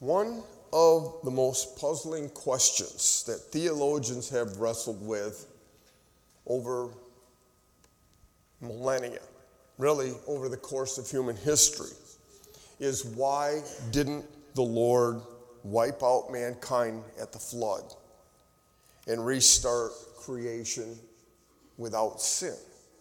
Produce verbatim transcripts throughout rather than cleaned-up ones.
One of the most puzzling questions that theologians have wrestled with over millennia, really over the course of human history, is why didn't the Lord wipe out mankind at the flood and restart creation without sin?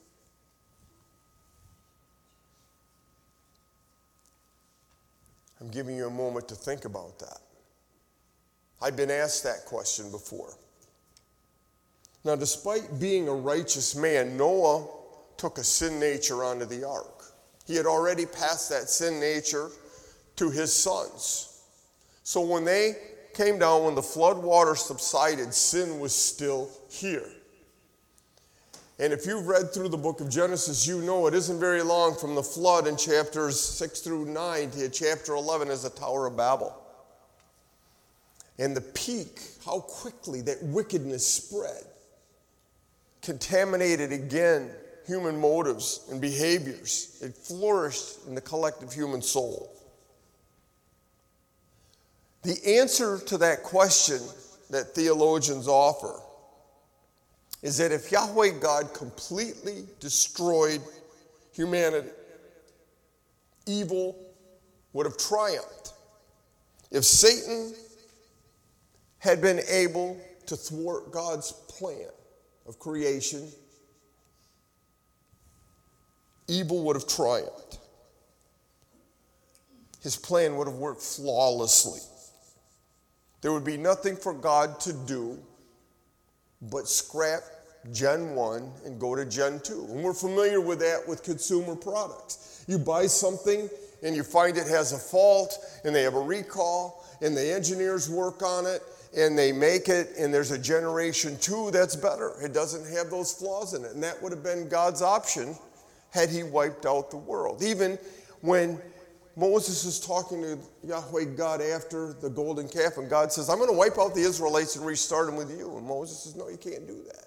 I'm giving you a moment to think about that. I've been asked that question before. Now, despite being a righteous man, Noah took a sin nature onto the ark. He had already passed that sin nature to his sons. So when they came down, when the flood water subsided, sin was still here. And if you've read through the book of Genesis, you know it isn't very long from the flood in chapters six through nine to chapter eleven is the Tower of Babel. And the peak, how quickly that wickedness spread, contaminated again human motives and behaviors. It flourished in the collective human soul. The answer to that question that theologians offer is that if Yahweh God completely destroyed humanity, evil would have triumphed. If Satan had been able to thwart God's plan of creation, evil would have triumphed. His plan would have worked flawlessly. There would be nothing for God to do but scrap Gen one and go to Gen two. And we're familiar with that with consumer products. You buy something and you find it has a fault and they have a recall and the engineers work on it and they make it and there's a generation two that's better. It doesn't have those flaws in it. And that would have been God's option had he wiped out the world. Even when Moses is talking to Yahweh God after the golden calf, and God says, I'm going to wipe out the Israelites and restart them with you. And Moses says, no, you can't do that.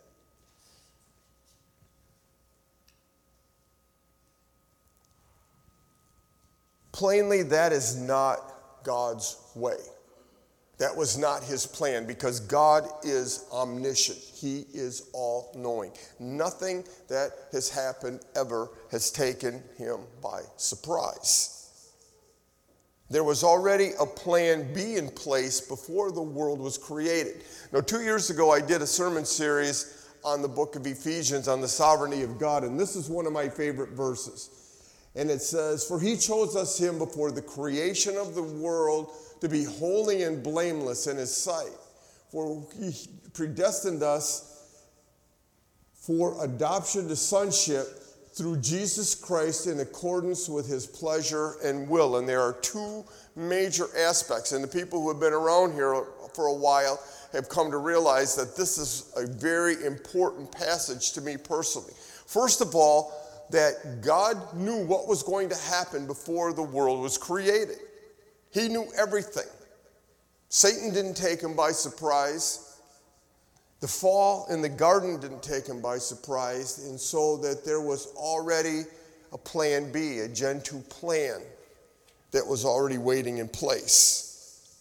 Plainly, that is not God's way. That was not his plan, because God is omniscient. He is all-knowing. Nothing that has happened ever has taken him by surprise. There was already a plan B in place before the world was created. Now, two years ago, I did a sermon series on the book of Ephesians on the sovereignty of God, and this is one of my favorite verses. And it says, for he chose us him before the creation of the world to be holy and blameless in his sight. For he predestined us for adoption to sonship through Jesus Christ in accordance with his pleasure and will. And there are two major aspects. And the people who have been around here for a while have come to realize that this is a very important passage to me personally. First of all, that God knew what was going to happen before the world was created. He knew everything. Satan didn't take him by surprise. The fall in the garden didn't take him by surprise, and so that there was already a plan B, a Gen two plan that was already waiting in place.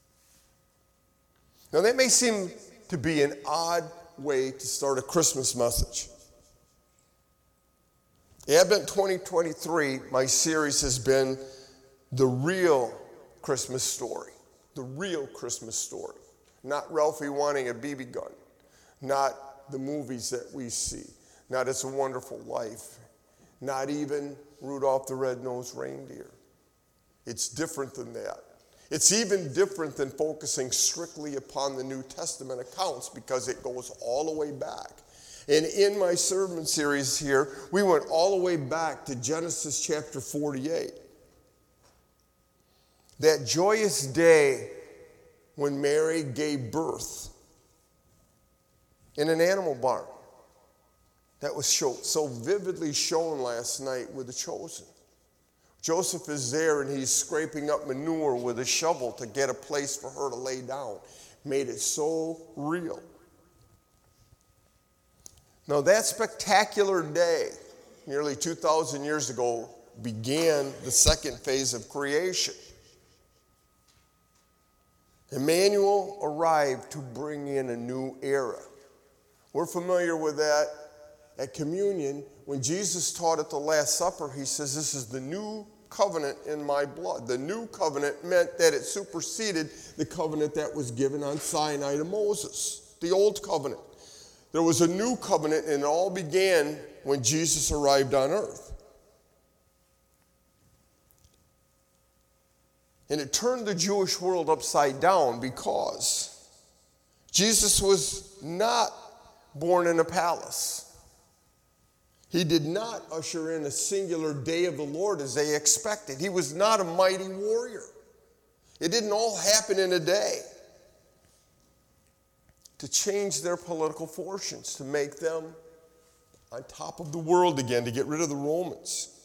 Now that may seem to be an odd way to start a Christmas message. Advent twenty twenty-three, my series has been the real Christmas story. The real Christmas story. Not Ralphie wanting a B B gun. Not the movies that we see. Not It's a Wonderful Life. Not even Rudolph the Red-Nosed Reindeer. It's different than that. It's even different than focusing strictly upon the New Testament accounts, because it goes all the way back. And in my sermon series here, we went all the way back to Genesis chapter forty-eight. That joyous day when Mary gave birth in an animal barn. That was show, so vividly shown last night with The Chosen. Joseph is there and he's scraping up manure with a shovel to get a place for her to lay down. Made it so real. Now that spectacular day, nearly two thousand years ago, began the second phase of creation. Emmanuel arrived to bring in a new era. We're familiar with that at communion. When Jesus taught at the Last Supper, he says, this is the new covenant in my blood. The new covenant meant that it superseded the covenant that was given on Sinai to Moses, the old covenant. There was a new covenant, and it all began when Jesus arrived on earth. And it turned the Jewish world upside down because Jesus was not born in a palace. He did not usher in a singular day of the Lord as they expected. He was not a mighty warrior. It didn't all happen in a day to change their political fortunes, to make them on top of the world again, to get rid of the Romans.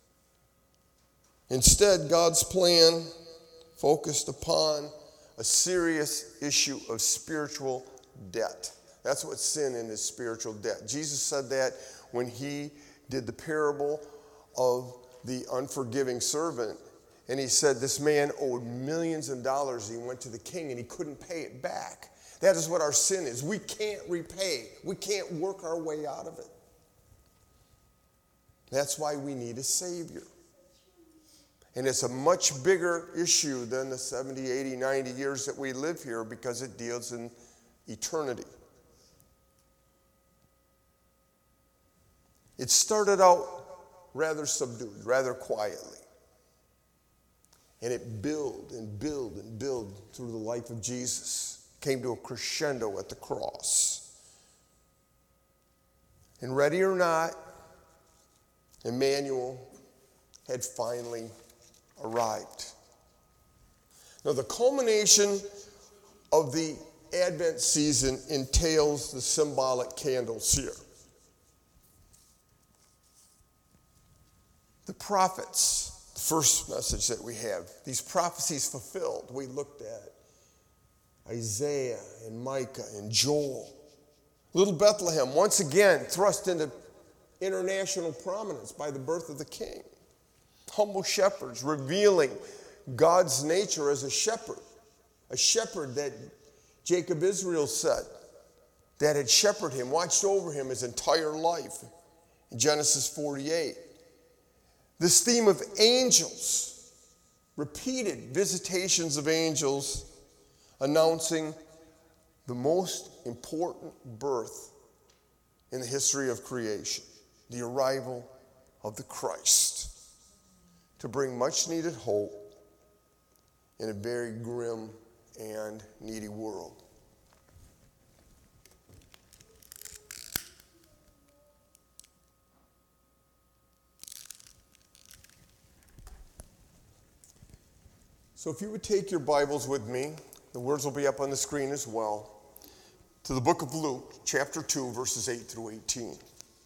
Instead, God's plan focused upon a serious issue of spiritual debt. That's what sin is, spiritual debt. Jesus said that when he did the parable of the unforgiving servant. And he said this man owed millions of dollars. He went to the king and he couldn't pay it back. That is what our sin is. We can't repay. We can't work our way out of it. That's why we need a Savior. And it's a much bigger issue than the seventy, eighty, ninety years that we live here because it deals in eternity. It started out rather subdued, rather quietly. And it built and built and built through the life of Jesus. Came to a crescendo at the cross. And ready or not, Emmanuel had finally arrived. Now, the culmination of the Advent season entails the symbolic candles here. The prophets, the first message that we have, these prophecies fulfilled. We looked at Isaiah and Micah and Joel. Little Bethlehem, once again, thrust into international prominence by the birth of the king. Humble shepherds revealing God's nature as a shepherd. A shepherd that Jacob Israel said that had shepherded him, watched over him his entire life. In Genesis forty-eight. This theme of angels, repeated visitations of angels, announcing the most important birth in the history of creation, the arrival of the Christ, to bring much needed hope in a very grim and needy world. So if you would take your Bibles with me, the words will be up on the screen as well, to the book of Luke, chapter two, verses eight through eighteen.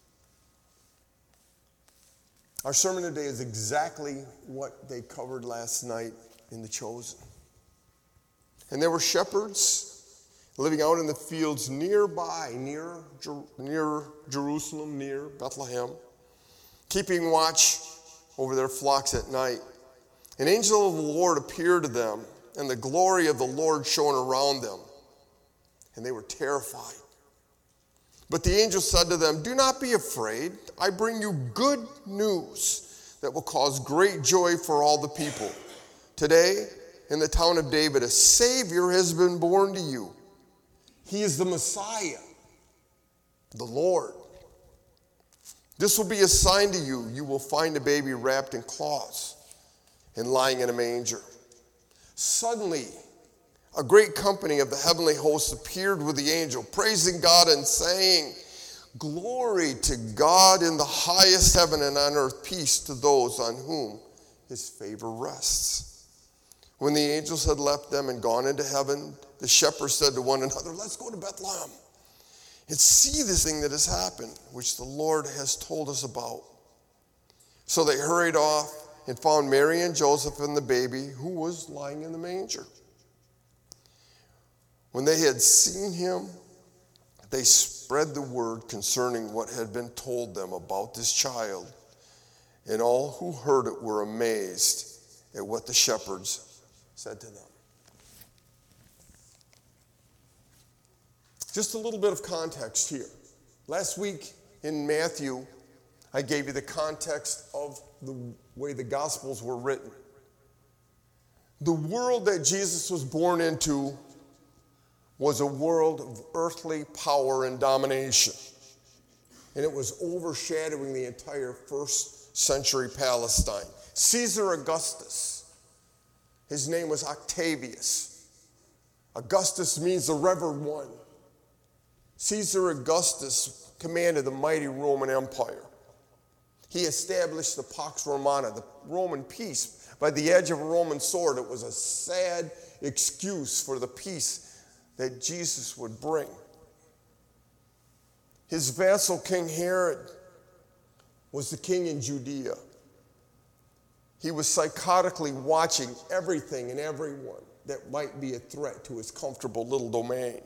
Our sermon today is exactly what they covered last night in The Chosen. And there were shepherds living out in the fields nearby, near, near Jerusalem, near Bethlehem, keeping watch over their flocks at night. An angel of the Lord appeared to them, and the glory of the Lord shone around them, and they were terrified. But the angel said to them, "Do not be afraid. I bring you good news that will cause great joy for all the people. Today, in the town of David, a Savior has been born to you. He is the Messiah, the Lord. This will be a sign to you. You will find a baby wrapped in cloths and lying in a manger." Suddenly, a great company of the heavenly hosts appeared with the angel, praising God and saying, "Glory to God in the highest heaven, and on earth peace to those on whom his favor rests." When the angels had left them and gone into heaven, the shepherds said to one another, "Let's go to Bethlehem and see this thing that has happened, which the Lord has told us about." So they hurried off and found Mary and Joseph and the baby, who was lying in the manger. When they had seen him, they spread the word concerning what had been told them about this child, and all who heard it were amazed at what the shepherds said to them. Just a little bit of context here. Last week in Matthew, I gave you the context of the way the Gospels were written. The world that Jesus was born into was a world of earthly power and domination. And it was overshadowing the entire first century Palestine. Caesar Augustus, his name was Octavius. Augustus means the revered one. Caesar Augustus commanded the mighty Roman Empire. He established the Pax Romana, the Roman peace, by the edge of a Roman sword. It was a sad excuse for the peace that Jesus would bring. His vassal, King Herod, was the king in Judea. He was psychotically watching everything and everyone that might be a threat to his comfortable little domain.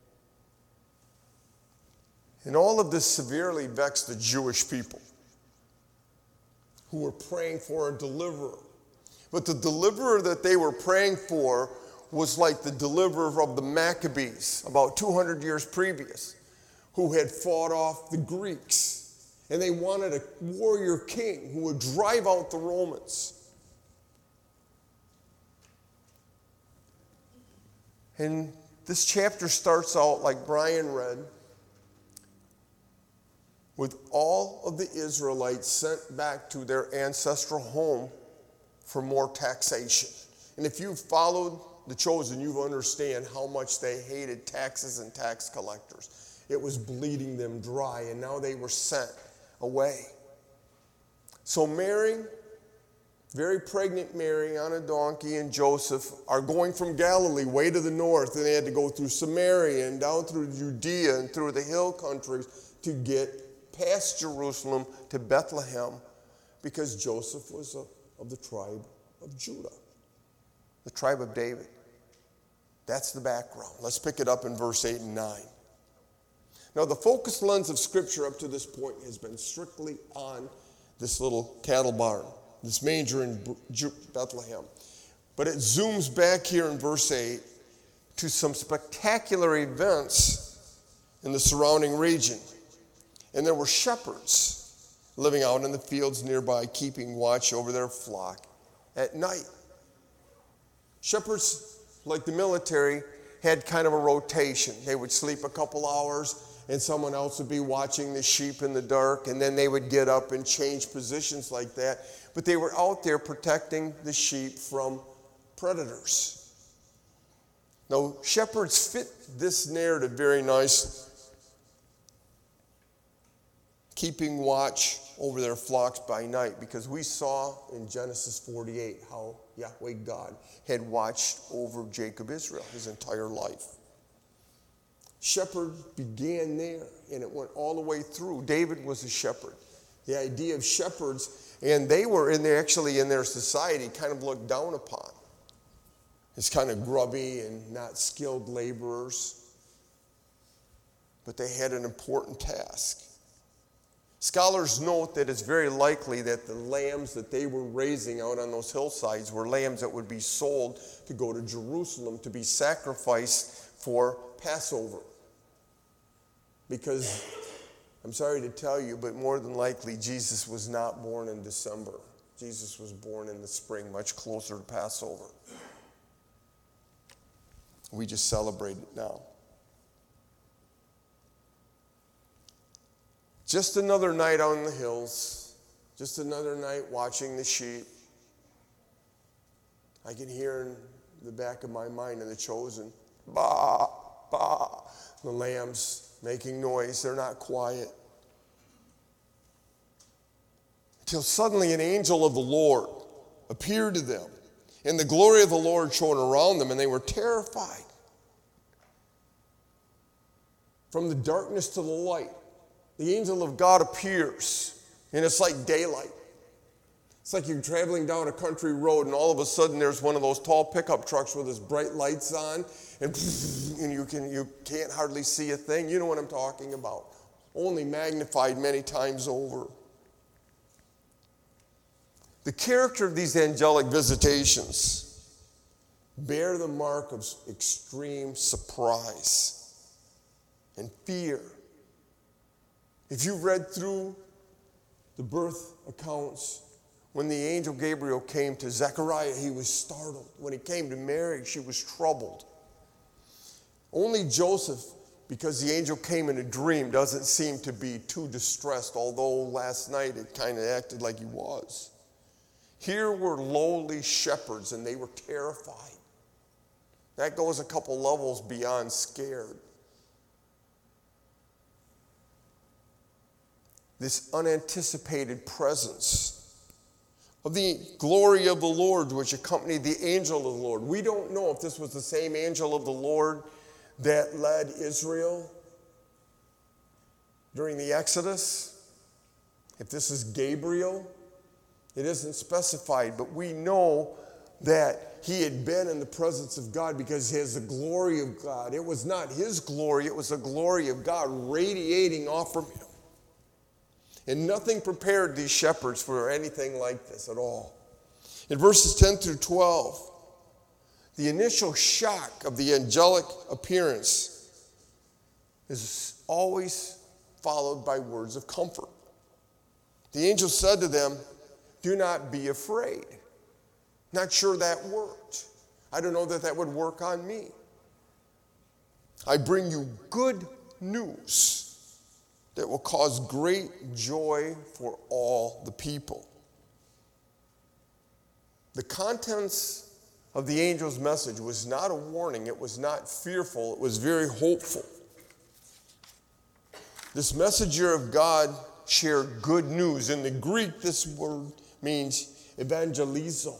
And all of this severely vexed the Jewish people, who were praying for a deliverer. But the deliverer that they were praying for was like the deliverer of the Maccabees about two hundred years previous, who had fought off the Greeks. And they wanted a warrior king who would drive out the Romans. And this chapter starts out, like Brian read, with all of the Israelites sent back to their ancestral home for more taxation. And if you've followed The Chosen, you understand how much they hated taxes and tax collectors. It was bleeding them dry, and now they were sent away. So Mary, very pregnant Mary on a donkey, and Joseph are going from Galilee way to the north, and they had to go through Samaria and down through Judea and through the hill countries to get past Jerusalem to Bethlehem, because Joseph was a, of the tribe of Judah, the tribe of David. That's the background. Let's pick it up in verse eight and nine. Now, the focus lens of Scripture up to this point has been strictly on this little cattle barn, this manger in Bethlehem. But it zooms back here in verse eight to some spectacular events in the surrounding region. And there were shepherds living out in the fields nearby, keeping watch over their flock at night. Shepherds, like the military, had kind of a rotation. They would sleep a couple hours, and someone else would be watching the sheep in the dark, and then they would get up and change positions like that. But they were out there protecting the sheep from predators. Now, shepherds fit this narrative very nicely, keeping watch over their flocks by night, because we saw in Genesis forty-eight how Yahweh God had watched over Jacob Israel his entire life. Shepherd began there, and it went all the way through. David was a shepherd. The idea of shepherds, and they were in there, actually in their society, kind of looked down upon. It's kind of grubby and not skilled laborers. But they had an important task. Scholars note that it's very likely that the lambs that they were raising out on those hillsides were lambs that would be sold to go to Jerusalem to be sacrificed for Passover. Because, I'm sorry to tell you, but more than likely Jesus was not born in December. Jesus was born in the spring, much closer to Passover. We just celebrate it now. Just another night out in the hills, just another night watching the sheep. I can hear in the back of my mind in The Chosen, bah, bah, the lambs making noise. They're not quiet. Until suddenly an angel of the Lord appeared to them, and the glory of the Lord shone around them, and they were terrified. From the darkness to the light, the angel of God appears, and it's like daylight. It's like you're traveling down a country road, and all of a sudden there's one of those tall pickup trucks with his bright lights on, and, and you, can, you can't hardly see a thing. You know what I'm talking about. Only magnified many times over. The character of these angelic visitations bear the mark of extreme surprise. and fear. If you read through the birth accounts, when the angel Gabriel came to Zechariah, he was startled. When he came to Mary, she was troubled. Only Joseph, because the angel came in a dream, doesn't seem to be too distressed, although last night it kind of acted like he was. Here were lowly shepherds, and they were terrified. That goes a couple levels beyond scared. This unanticipated presence of the glory of the Lord, which accompanied the angel of the Lord. We don't know if this was the same angel of the Lord that led Israel during the Exodus. If this is Gabriel, it isn't specified, but we know that he had been in the presence of God because he has the glory of God. It was not his glory, it was the glory of God radiating off from him. And nothing prepared these shepherds for anything like this at all. In verses ten through twelve, the initial shock of the angelic appearance is always followed by words of comfort. The angel said to them, "Do not be afraid." Not sure that worked. I don't know that that would work on me. I bring you good news that will cause great joy for all the people. The contents of the angel's message was not a warning. It was not fearful. It was very hopeful. This messenger of God shared good news. In the Greek, this word means evangelizo.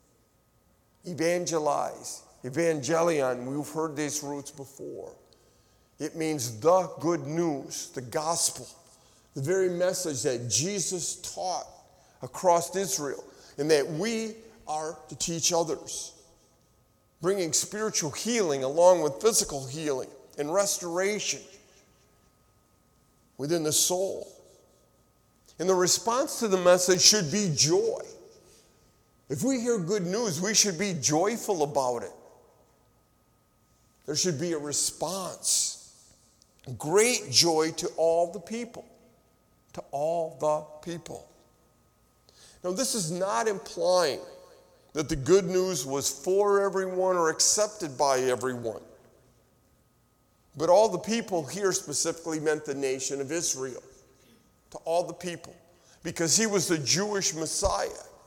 Evangelize. Evangelion. We've heard these roots before. It means the good news, the gospel, the very message that Jesus taught across Israel and that we are to teach others, bringing spiritual healing along with physical healing and restoration within the soul. And the response to the message should be joy. If we hear good news, we should be joyful about it. There should be a response. Great joy to all the people. To all the people. Now, this is not implying that the good news was for everyone or accepted by everyone. But all the people here specifically meant the nation of Israel. To all the people. Because he was the Jewish Messiah.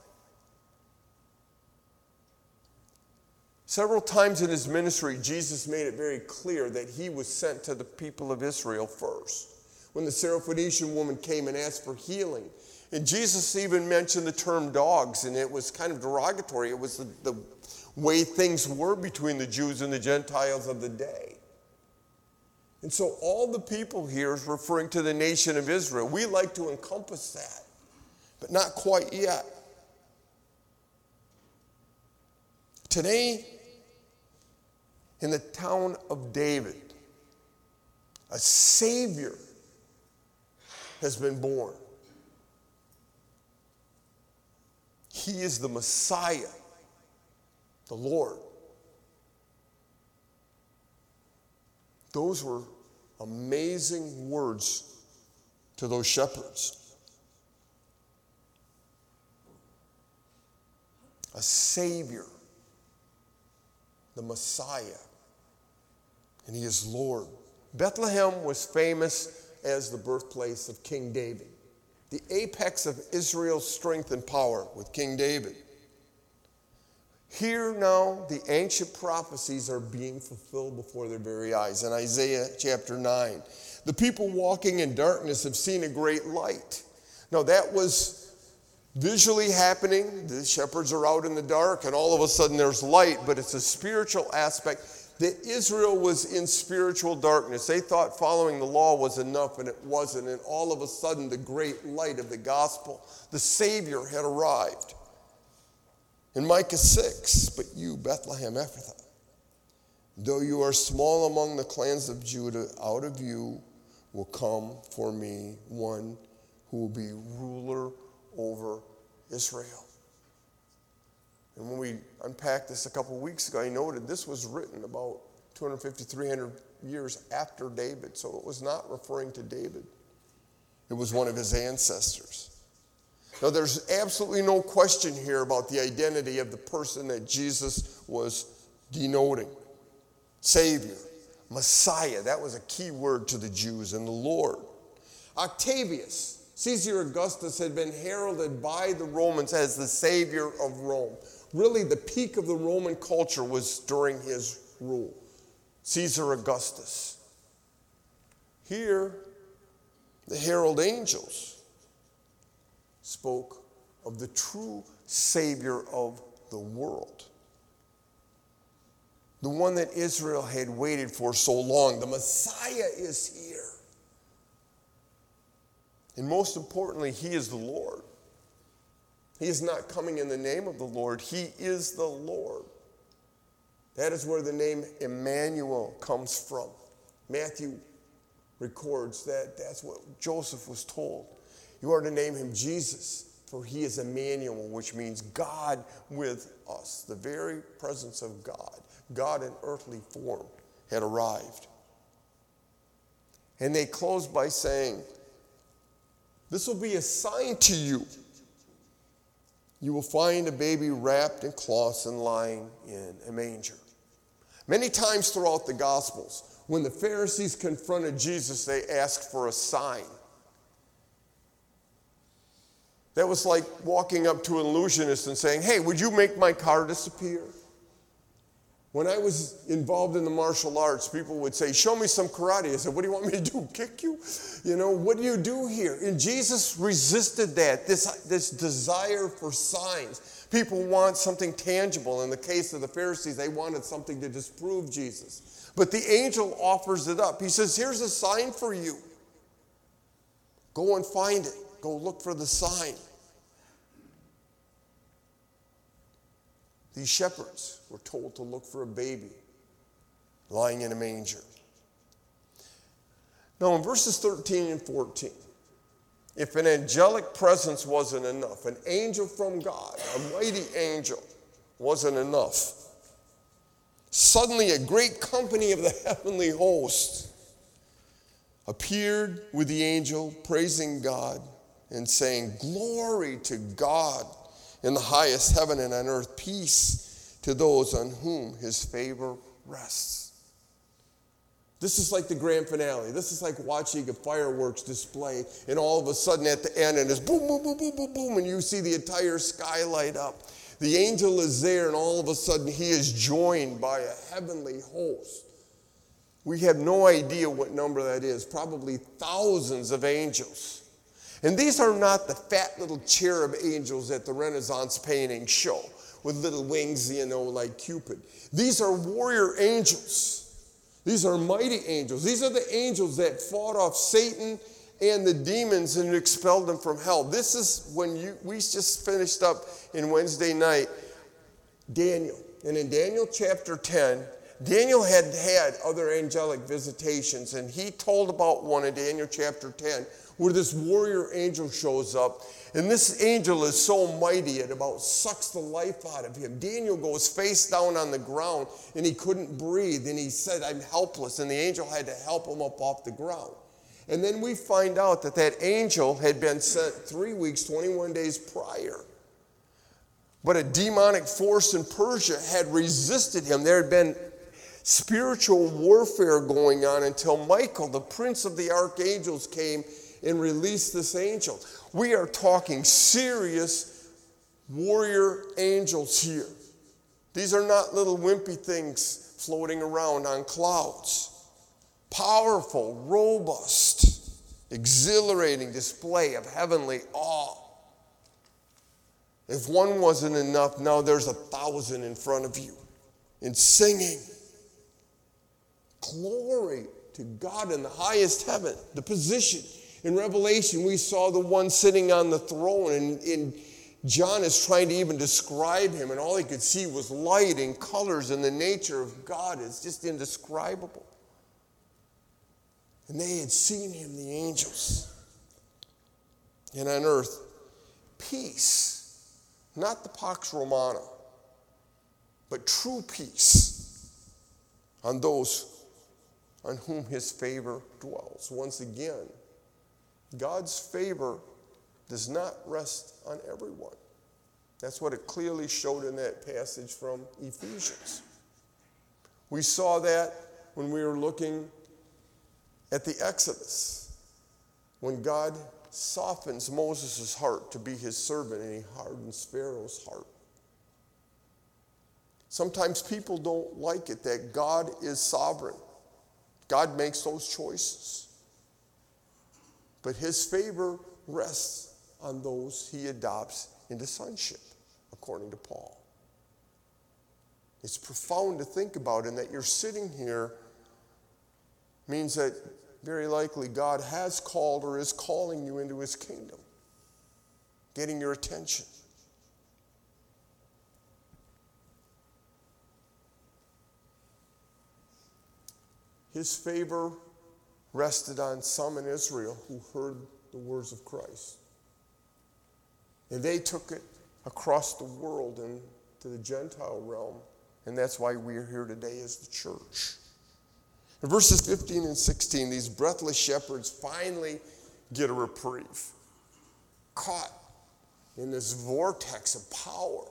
Several times in his ministry, Jesus made it very clear that he was sent to the people of Israel first. When the Syrophoenician woman came and asked for healing, and Jesus even mentioned the term dogs, and it was kind of derogatory. It was the, the way things were between the Jews and the Gentiles of the day. And so all the people here is referring to the nation of Israel. We like to encompass that, but not quite yet. Today, in the town of David, a Savior has been born. He is the Messiah, the Lord. Those were amazing words to those shepherds. A Savior, the Messiah. And he is Lord. Bethlehem was famous as the birthplace of King David, the apex of Israel's strength and power with King David. Here now, the ancient prophecies are being fulfilled before their very eyes. In Isaiah chapter nine, the people walking in darkness have seen a great light. Now that was visually happening. The shepherds are out in the dark, and all of a sudden there's light, but it's a spiritual aspect. That Israel was in spiritual darkness. They thought following the law was enough, and it wasn't. And all of a sudden, the great light of the gospel, the Savior, had arrived. In Micah six, but you, Bethlehem Ephrathah, though you are small among the clans of Judah, out of you will come for me one who will be ruler over Israel. And when we unpacked this a couple weeks ago, I noted this was written about two hundred fifty, three hundred years after David, so it was not referring to David. It was one of his ancestors. Now, there's absolutely no question here about the identity of the person that Jesus was denoting. Savior, Messiah, that was a key word to the Jews, and the Lord. Octavius, Caesar Augustus, had been heralded by the Romans as the Savior of Rome. Really, the peak of the Roman culture was during his rule. Caesar Augustus. Here, the herald angels spoke of the true Savior of the world. The one that Israel had waited for so long. The Messiah is here. And most importantly, he is the Lord. He is not coming in the name of the Lord. He is the Lord. That is where the name Emmanuel comes from. Matthew records that that's what Joseph was told. You are to name him Jesus, for he is Emmanuel, which means God with us. The very presence of God, God in earthly form, had arrived. And they closed by saying, this will be a sign to you. You will find a baby wrapped in cloths and lying in a manger. Many times throughout the Gospels, when the Pharisees confronted Jesus, they asked for a sign. That was like walking up to an illusionist and saying, hey, would you make my car disappear? When I was involved in the martial arts, people would say, show me some karate. I said, what do you want me to do, kick you? You know, what do you do here? And Jesus resisted that, this, this desire for signs. People want something tangible. In the case of the Pharisees, they wanted something to disprove Jesus. But the angel offers it up. He says, here's a sign for you. Go and find it. Go look for the sign. These shepherds were told to look for a baby lying in a manger. Now, in verses thirteen and fourteen, if an angelic presence wasn't enough, an angel from God, a mighty angel, wasn't enough, suddenly a great company of the heavenly host appeared with the angel, praising God and saying, glory to God in the highest heaven, and on earth peace to those on whom his favor rests. This is like the grand finale. This is like watching a fireworks display, and all of a sudden at the end, and it's boom, boom, boom, boom, boom, boom, and you see the entire sky light up. The angel is there, and all of a sudden he is joined by a heavenly host. We have no idea what number that is, probably thousands of angels. And these are not the fat little cherub angels that the Renaissance paintings show with little wings, you know, like Cupid. These are warrior angels. These are mighty angels. These are the angels that fought off Satan and the demons and expelled them from hell. This is when you, we just finished up in Wednesday night, Daniel. And in Daniel chapter ten, Daniel had had other angelic visitations, and he told about one in Daniel chapter ten, where this warrior angel shows up, and this angel is so mighty it about sucks the life out of him. Daniel goes face down on the ground, and he couldn't breathe, and he said, I'm helpless, and the angel had to help him up off the ground. And then we find out that that angel had been sent three weeks, twenty-one days prior. But a demonic force in Persia had resisted him. There had been spiritual warfare going on until Michael, the prince of the archangels, came and released this angel. We are talking serious warrior angels here. These are not little wimpy things floating around on clouds. Powerful, robust, exhilarating display of heavenly awe. If one wasn't enough, now there's a thousand in front of you and singing. Glory to God in the highest heaven, the position. In Revelation, we saw the one sitting on the throne, and, and John is trying to even describe him, and all he could see was light and colors, and the nature of God is just indescribable. And they had seen him, the angels. And on earth, peace, not the Pax Romana, but true peace, on those on whom his favor dwells. Once again, God's favor does not rest on everyone. That's what it clearly showed in that passage from Ephesians. We saw that when we were looking at the Exodus, when God softens Moses' heart to be his servant and he hardens Pharaoh's heart. Sometimes people don't like it that God is sovereign. God makes those choices. But his favor rests on those he adopts into sonship, according to Paul. It's profound to think about, and that you're sitting here means that very likely God has called or is calling you into his kingdom, getting your attention. His favor rested on some in Israel who heard the words of Christ. And they took it across the world and to the Gentile realm. And that's why we're here today as the church. In verses fifteen and sixteen, these breathless shepherds finally get a reprieve, caught in this vortex of power.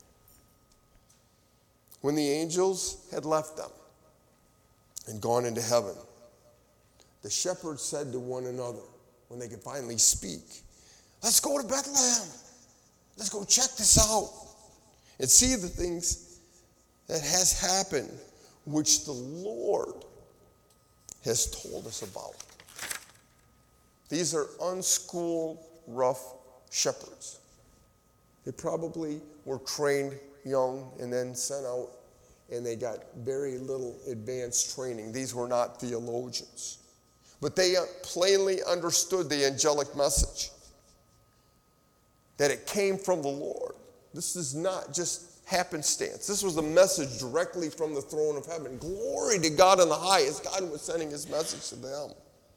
When the angels had left them and gone into heaven, the shepherds said to one another, when they could finally speak, let's go to Bethlehem. Let's go check this out and see the things that has happened, which the Lord has told us about. These are unschooled, rough shepherds. They probably were trained young and then sent out, and they got very little advanced training. These were not theologians. But they plainly understood the angelic message, that it came from the Lord. This is not just happenstance. This was a message directly from the throne of heaven. Glory to God in the highest. God was sending his message to them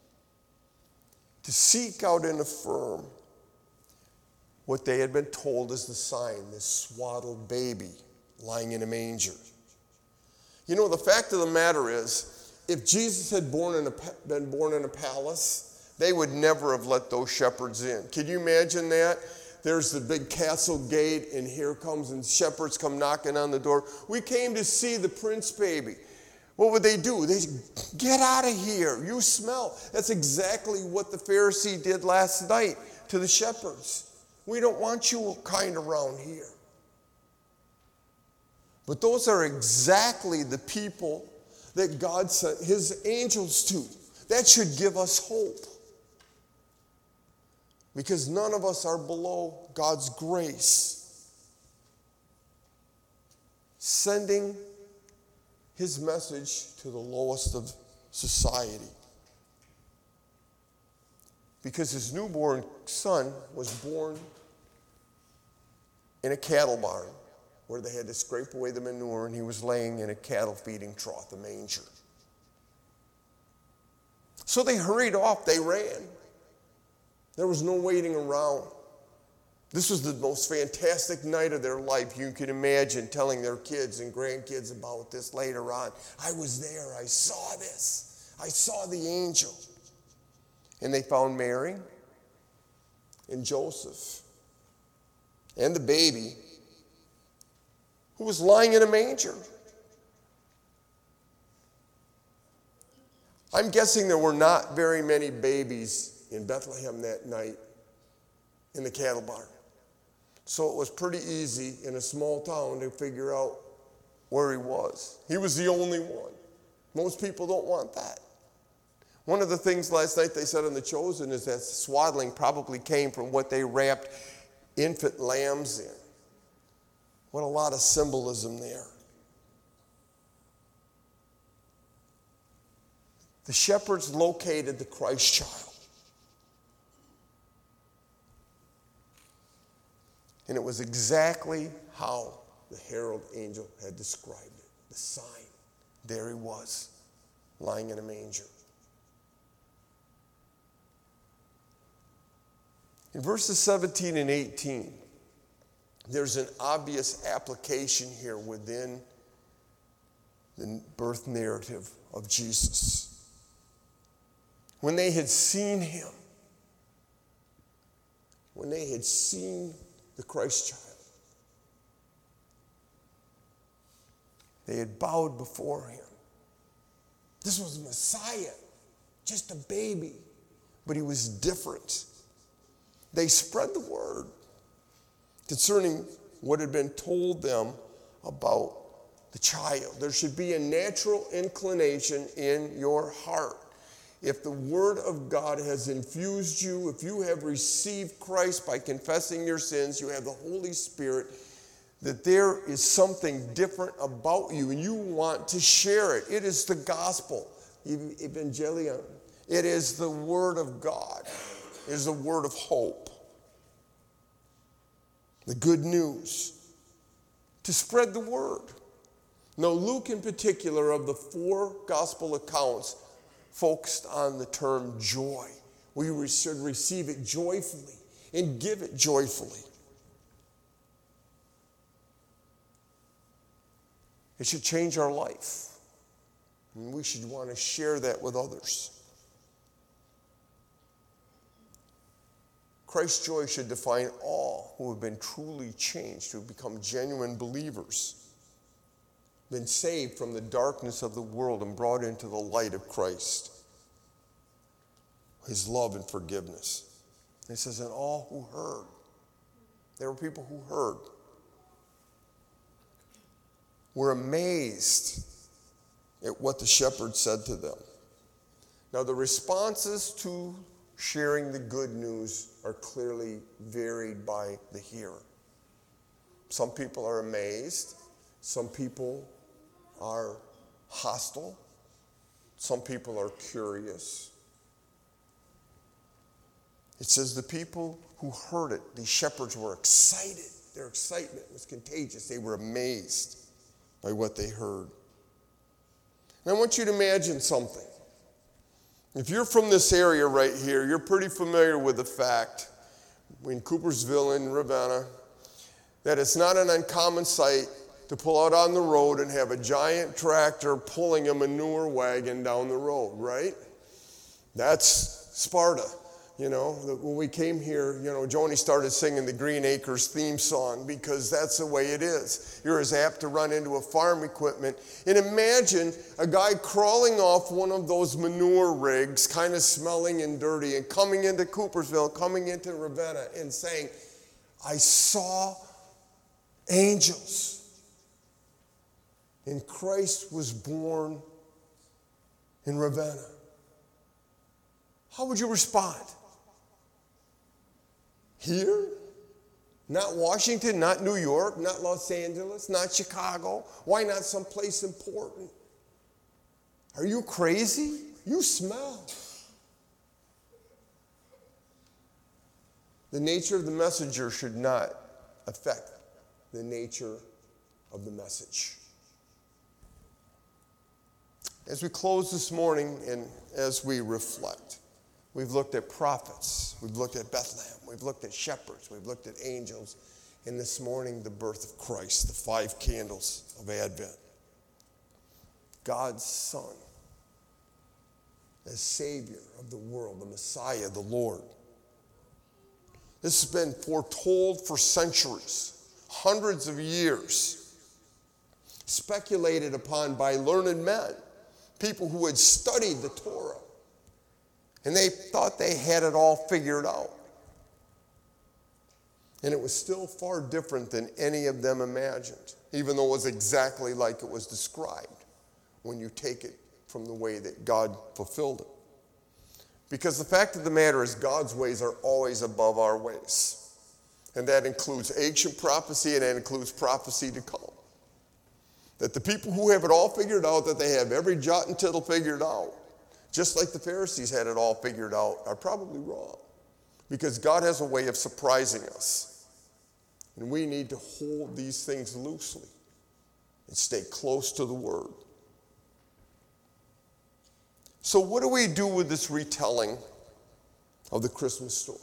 to seek out and affirm what they had been told as the sign, this swaddled baby lying in a manger. You know, the fact of the matter is, if Jesus had born in a, been born in a palace, they would never have let those shepherds in. Can you imagine that? There's the big castle gate, and here comes, and shepherds come knocking on the door. We came to see the prince baby. What would they do? They get out of here. You smell. That's exactly what the Pharisee did last night to the shepherds. We don't want you kind around here. But those are exactly the people that God sent his angels to. That should give us hope. Because none of us are below God's grace. Sending his message to the lowest of society. Because his newborn son was born in a cattle barn where they had to scrape away the manure, and he was laying in a cattle feeding trough, a manger. So they hurried off, they ran. There was no waiting around. This was the most fantastic night of their life. You can imagine telling their kids and grandkids about this later on. I was there, I saw this. I saw the angel. And they found Mary and Joseph and the baby who was lying in a manger. I'm guessing there were not very many babies in Bethlehem that night in the cattle barn. So it was pretty easy in a small town to figure out where he was. He was the only one. Most people don't want that. One of the things last night they said on The Chosen is that swaddling probably came from what they wrapped infant lambs in. What a lot of symbolism there. The shepherds located the Christ child. And it was exactly how the herald angel had described it. The sign. There he was, lying in a manger. In verses seventeen and eighteen, there's an obvious application here within the birth narrative of Jesus. When they had seen him, when they had seen the Christ child, they had bowed before him. This was Messiah, just a baby, but he was different. They spread the word concerning what had been told them about the child. There should be a natural inclination in your heart. If the word of God has infused you, if you have received Christ by confessing your sins, you have the Holy Spirit, that there is something different about you and you want to share it. It is the gospel, evangelion. It is the word of God. It is the word of hope. The good news. To spread the word. Now, Luke in particular, of the four gospel accounts, focused on the term joy. We should receive it joyfully and give it joyfully. It should change our life. And we should want to share that with others. Christ's joy should define all who have been truly changed, who have become genuine believers, been saved from the darkness of the world and brought into the light of Christ, his love and forgiveness. And it says, and all who heard. There were people who heard. Were amazed at what the shepherd said to them. Now, the responses to sharing the good news are clearly varied by the hearer. Some people are amazed. Some people are hostile. Some people are curious. It says the people who heard it, these shepherds were excited. Their excitement was contagious. They were amazed by what they heard. And I want you to imagine something. If you're from this area right here, you're pretty familiar with the fact in Coopersville and Ravenna that it's not an uncommon sight to pull out on the road and have a giant tractor pulling a manure wagon down the road, right? That's Sparta. You know, when we came here, you know, Joni started singing the Green Acres theme song because that's the way it is. You're as apt to run into a farm equipment. And imagine a guy crawling off one of those manure rigs, kind of smelling and dirty, and coming into Coopersville, coming into Ravenna, and saying, I saw angels. And Christ was born in Ravenna. How would you respond? Here? Not Washington, not New York, not Los Angeles, not Chicago. Why not someplace important? Are you crazy? You smell. The nature of the messenger should not affect the nature of the message. As we close this morning and as we reflect, we've looked at prophets, we've looked at Bethlehem, we've looked at shepherds, we've looked at angels, and this morning the birth of Christ, the five candles of Advent. God's Son, as Savior of the world, the Messiah, the Lord. This has been foretold for centuries, hundreds of years, speculated upon by learned men, people who had studied the Torah. And they thought they had it all figured out. And it was still far different than any of them imagined, even though it was exactly like it was described when you take it from the way that God fulfilled it. Because the fact of the matter is God's ways are always above our ways. And that includes ancient prophecy and that includes prophecy to come. That the people who have it all figured out, that they have every jot and tittle figured out, just like the Pharisees had it all figured out, are probably wrong. Because God has a way of surprising us. And we need to hold these things loosely and stay close to the Word. So what do we do with this retelling of the Christmas story?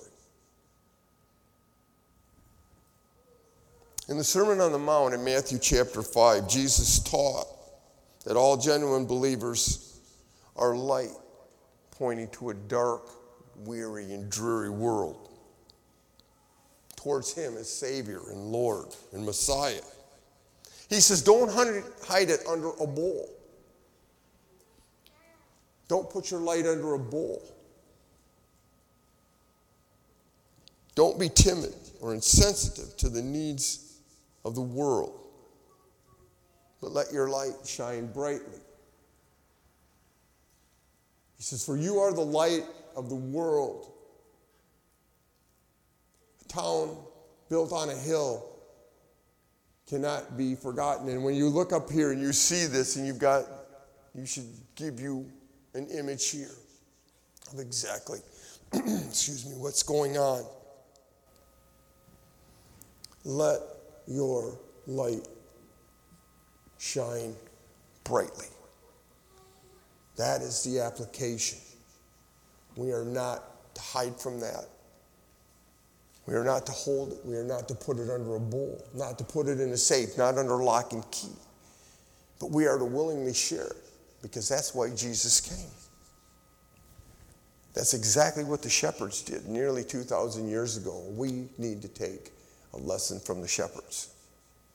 In the Sermon on the Mount in Matthew chapter five, Jesus taught that all genuine believers are light, pointing to a dark, weary, and dreary world, towards him as Savior and Lord and Messiah. He says, don't hide it under a bowl. Don't put your light under a bowl. Don't be timid or insensitive to the needs of the world, but let your light shine brightly. He says, for you are the light of the world. A town built on a hill cannot be forgotten. And when you look up here and you see this, and you've got, you should give you an image here of exactly, excuse me, what's going on. Let your light shine brightly. That is the application. We are not to hide from that. We are not to hold it. We are not to put it under a bowl, not to put it in a safe, not under lock and key. But we are to willingly share it, because that's why Jesus came. That's exactly what the shepherds did nearly two thousand years ago. We need to take a lesson from the shepherds.